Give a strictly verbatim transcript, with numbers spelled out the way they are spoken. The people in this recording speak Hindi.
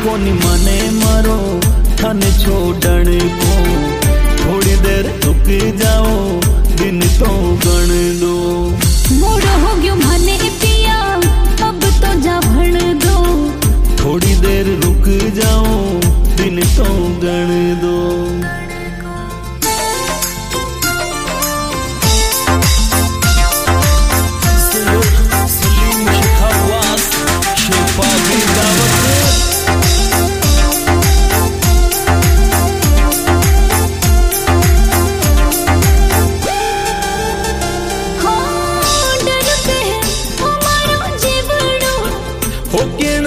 कोनी मने मारो थाने छोड़न को, थोड़ी देर रुक जाओ दिन तो गण दो। मोड़ो हो गयो मने पिया अब तो जा भण दो, थोड़ी देर रुक जाओ दिन तो गण दो। ओके